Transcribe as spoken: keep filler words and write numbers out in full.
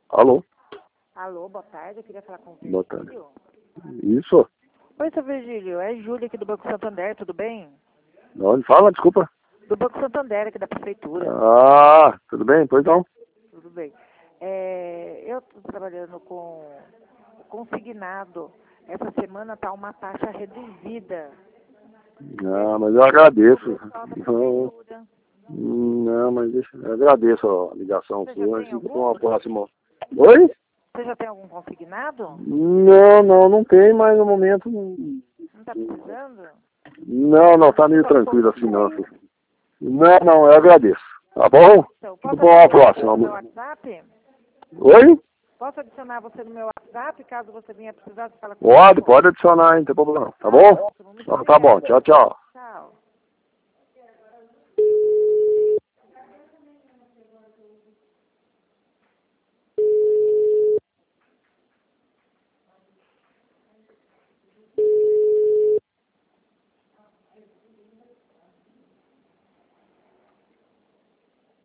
Alô? Alô, boa tarde, eu queria falar com o Virgílio. Boa tarde. Isso? Oi, seu Virgílio, é Júlia aqui do Banco Santander, tudo bem? Onde fala, desculpa? Do Banco Santander, aqui da Prefeitura. Ah, tudo bem? Pois não. Tudo bem. É, eu estou trabalhando com consignado. Essa semana está uma taxa reduzida. Ah, mas eu agradeço. Pessoal da Não, Prefeitura. não, mas deixa, eu agradeço a ligação Você já sua. tem Assim, algum? com uma próxima. Oi? Você já tem algum consignado? Não, não, não tem, mas no momento não. Não está precisando? Não, não, tá meio Só um tranquilo assim, não. pouquinho. Não, não, eu agradeço. Tá bom? Então, Tudo posso bom, a adicionar você no meu próxima. WhatsApp? Oi? Posso adicionar você no meu WhatsApp, caso você venha precisar, você fala comigo? Pode, pode adicionar, hein, não tem problema. Tá bom? Muito Então, tá bom, obrigada. tchau, tchau. Tchau.